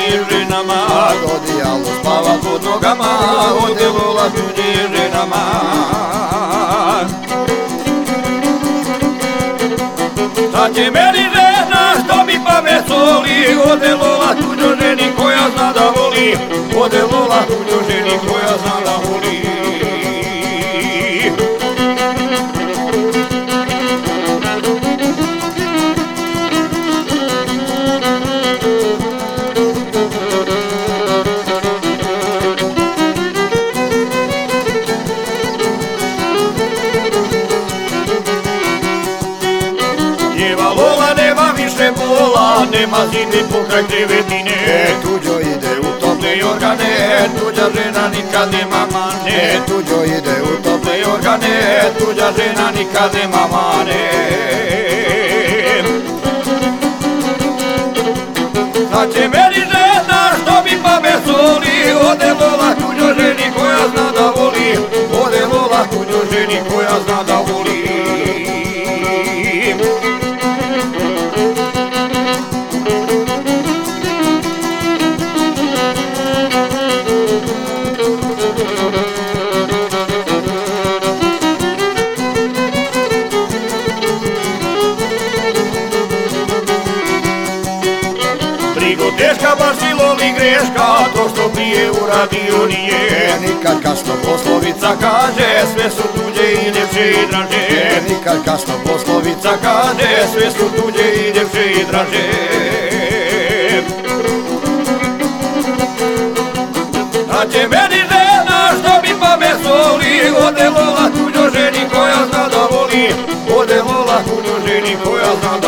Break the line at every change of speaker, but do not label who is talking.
ženama,
Odijalo spava pod nogama,
ode vola tuđe ženama. Sad će meni žena što mi pamet soli, ode vola tuđo ženi koja zna da voli, ode vola tuđo ženi koja zna da voli. Nema zime pokraj krevetine,
tuđo ide u tople
organe, tuđa žena nikad nema mane,
tuđo ide u tople
organe, tuđa žena nikad nema mane. Sad će meni žena što mi pamet soli, ode vola tuđo ženi koja zna da voli, ode vola tuđo ženi koja zna da voli. Teška baš bilo li greška, to što prije uradio nije.
Nikad kasno
poslovica kaže, sve su tuđe i ljepše i draže.
Nikad kasno
poslovica kaže, sve su tuđe i ljepše i draže. Da će meni žena što mi pamet soli, ode vola tuđo ženi koja zna da voli, ode vola tuđo ženi koja zna da voli.